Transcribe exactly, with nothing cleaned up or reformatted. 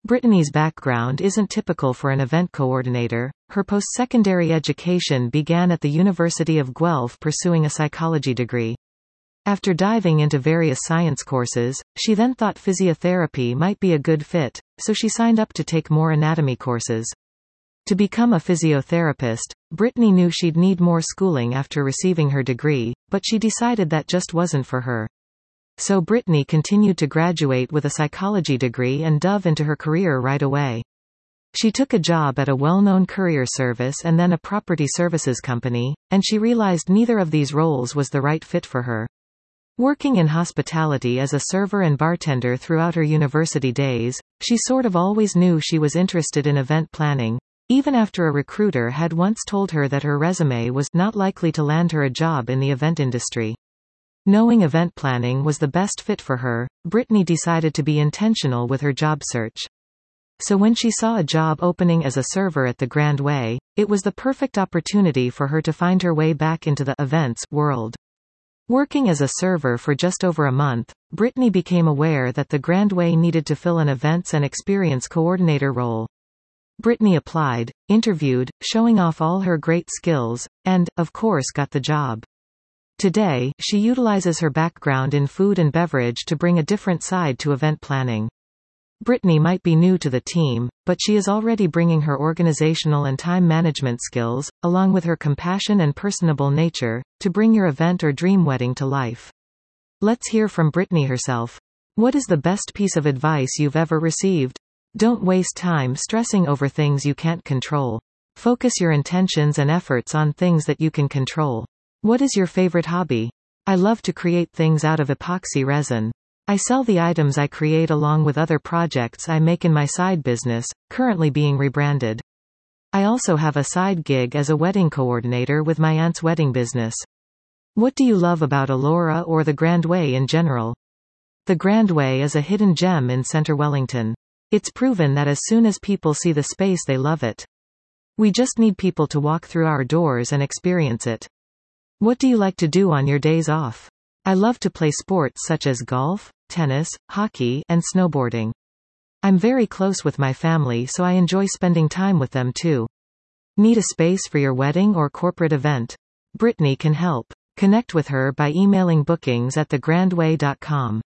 Brittany's background isn't typical for an event coordinator. Her post-secondary education began at the University of Guelph pursuing a psychology degree. After diving into various science courses, she then thought physiotherapy might be a good fit, so she signed up to take more anatomy courses. To become a physiotherapist, Brittany knew she'd need more schooling after receiving her degree, but she decided that just wasn't for her. So Brittany continued to graduate with a psychology degree and dove into her career right away. She took a job at a well-known courier service and then a property services company, and she realized neither of these roles was the right fit for her. Working in hospitality as a server and bartender throughout her university days, she sort of always knew she was interested in event planning, even after a recruiter had once told her that her resume was not likely to land her a job in the event industry. Knowing event planning was the best fit for her, Brittany decided to be intentional with her job search. So when she saw a job opening as a server at the Grand Way, it was the perfect opportunity for her to find her way back into the events world. Working as a server for just over a month, Brittany became aware that the Grand Way needed to fill an events and experience coordinator role. Brittany applied, interviewed, showing off all her great skills, and, of course, got the job. Today, she utilizes her background in food and beverage to bring a different side to event planning. Brittany might be new to the team, but she is already bringing her organizational and time management skills, along with her compassion and personable nature, to bring your event or dream wedding to life. Let's hear from Brittany herself. What is the best piece of advice you've ever received? Don't waste time stressing over things you can't control. Focus your intentions and efforts on things that you can control. What is your favorite hobby? I love to create things out of epoxy resin. I sell the items I create along with other projects I make in my side business, currently being rebranded. I also have a side gig as a wedding coordinator with my aunt's wedding business. What do you love about Elora or the Grand Way in general? The Grand Way is a hidden gem in Centre Wellington. It's proven that as soon as people see the space they love it. We just need people to walk through our doors and experience it. What do you like to do on your days off? I love to play sports such as golf, tennis, hockey, and snowboarding. I'm very close with my family, so I enjoy spending time with them too. Need a space for your wedding or corporate event? Brittany can help. Connect with her by emailing bookings at the grand way dot com.